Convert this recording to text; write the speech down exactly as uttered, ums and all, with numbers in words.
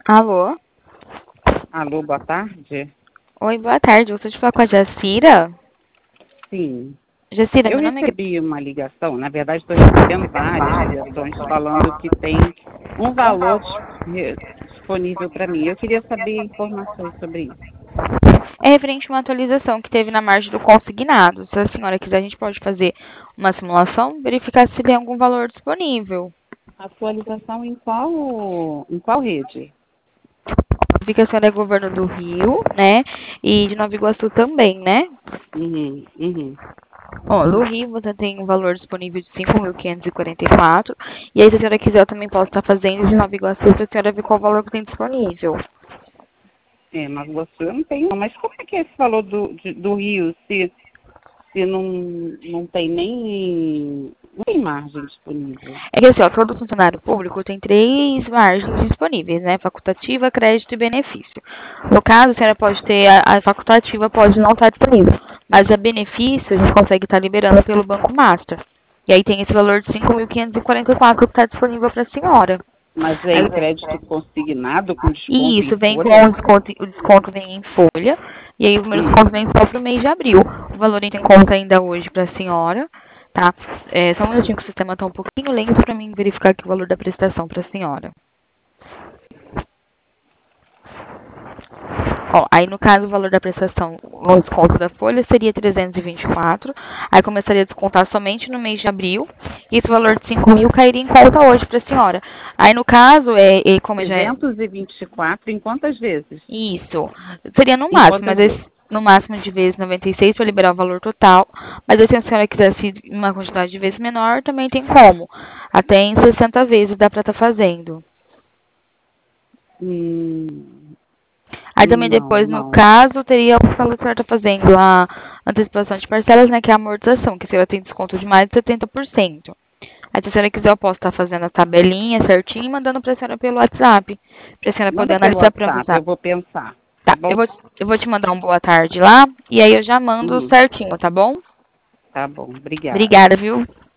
Alô? Alô, boa tarde. Oi, boa tarde. Você de falar com a Jacira? Sim, Jacira, eu meu nome é... recebi uma ligação, na verdade estou recebendo várias ligações falando que tem um valor dis- re- disponível para mim. Eu queria saber informações sobre isso. É referente a uma atualização que teve na margem do consignado. Se a senhora quiser, a gente pode fazer uma simulação, verificar se tem algum valor disponível. Atualização em qual, em qual rede? Vi que a senhora é governo do Rio, né? E de Nova Iguaçu também, né? Uhum, uhum. Ó, no Rio você tem um valor disponível de cinco mil quinhentos e quarenta e quatro. E aí, se a senhora quiser, eu também posso estar fazendo de Nova Iguaçu para a senhora ver qual valor que tem disponível. É, mas você eu não tenho. Mas como é que é esse valor do, de- do Rio se, se não, não tem nem não tem margem disponível? É que assim, ó, todo funcionário público tem três margens disponíveis, né? Facultativa, crédito e benefício. No caso, a senhora pode ter a, a facultativa, pode não estar disponível, mas a benefício a gente consegue estar liberando pelo Banco Master. E aí tem esse valor de cinco mil quinhentos e quarenta e quatro que está disponível para a senhora. Mas é em crédito consignado com E desconto em isso vem com folha? o desconto, o desconto vem em folha, e aí o meu Hum. desconto vem só para o mês de abril. O valor entra em conta ainda hoje para a senhora, tá? É, só um minutinho que o sistema está um pouquinho lento para mim verificar aqui o valor da prestação para a senhora. Ó, aí no caso o valor da prestação, o desconto da folha seria trezentos e vinte e quatro, aí começaria a descontar somente no mês de abril, e esse valor de cinco mil cairia em conta hoje para a senhora. Aí no caso, é, é como já é... trezentos e vinte e quatro em quantas vezes? Isso, seria no Em máximo, mas quantas esse, vezes? no máximo de vezes noventa e seis para liberar o valor total, mas aí, se a senhora quisesse uma quantidade de vezes menor, também tem como. Até em sessenta vezes dá para estar fazendo. Hum, Aí também não, depois, no não. caso, teria o que a senhora está fazendo a antecipação de parcelas, né, que é a amortização, que a senhora tem desconto de mais de setenta por cento. Aí se a senhora quiser, eu posso estar fazendo a tabelinha certinho e mandando para a senhora pelo WhatsApp, para a senhora poder Manda pelo analisar para WhatsApp, avisar. eu vou pensar, tá Tá, eu bom? vou, eu vou te mandar um boa tarde lá, e aí eu já mando Uhum, certinho, tá bom? tá bom, obrigada. Obrigada, viu?